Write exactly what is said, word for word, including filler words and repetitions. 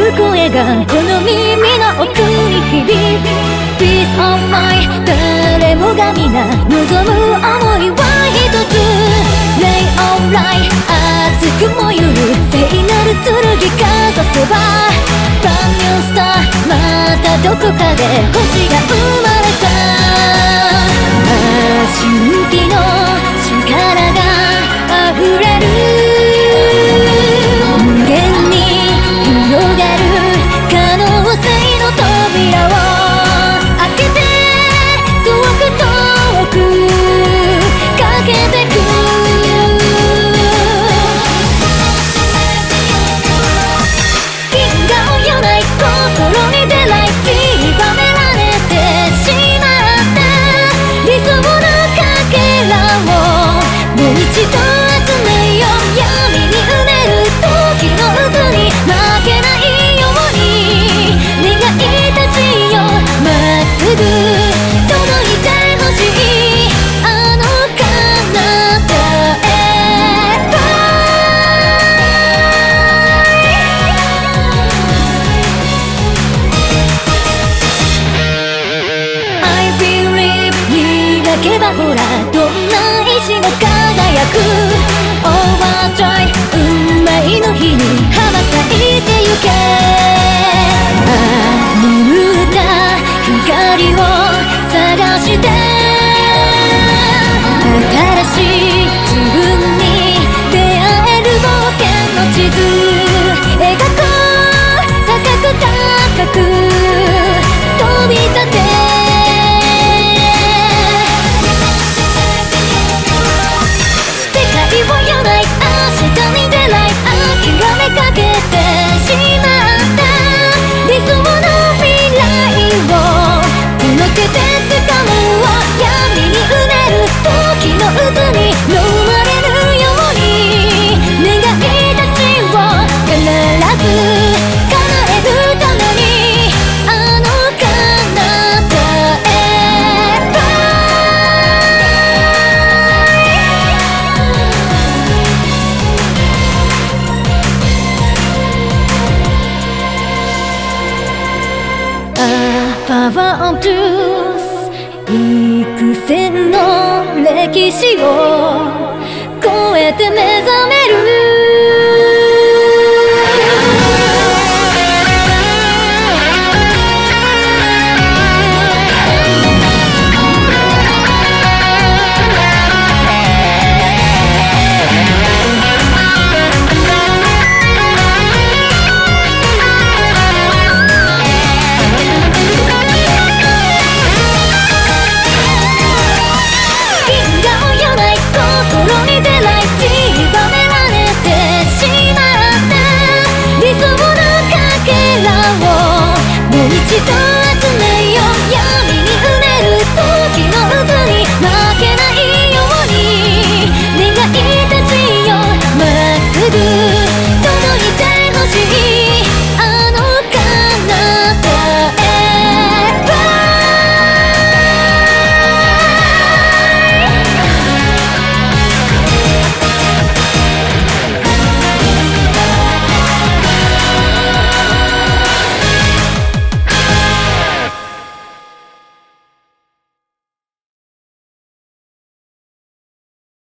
声がこの耳の奥に響く Peace of mind 誰もが皆望む想いは一つ Ray of light 熱く燃ゆる聖なる剣かざせば Brand new star またどこかで星が生まれた神秘の力が溢れる無限に広がる可能性の扉を開けて遠く遠くかけてく銀河をよない心に出ない散りばめられてしまった理想のかけらをもう一度集めよう闇にうねる時の渦に負けないように願いたちよまっすぐ届いてほしいあの彼方へ I believe 磨けばほらどんな石も輝く Overdrive 運命の火に羽ばたいてゆけ眠った光を探して新しい自分に出会える冒険の地図描こう高く高く飛び立て世界をよない明日に出ない諦めかけてしまった理想の未来をこの手で掴むわ闇にうねる時の渦に飲まれるように願いたちを必ず叶えるためにあの彼方へ A power of truth 幾千の歴史を超えて目